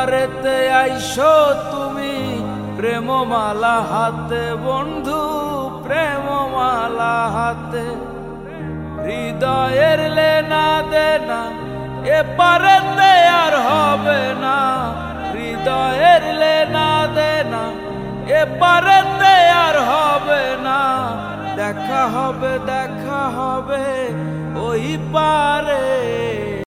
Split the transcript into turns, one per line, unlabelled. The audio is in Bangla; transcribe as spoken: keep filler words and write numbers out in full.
পারেতে আইসো তুমি প্রেমমালা হাতে বন্ধু, প্রেমমালা হাতে। হৃদয়ের লেনা দেনা এ পারেতে আর হবে না, হৃদয়ের লেনা দেনা এ পারেতে আর হবে না। দেখা হবে দেখা হবে ওই পারে।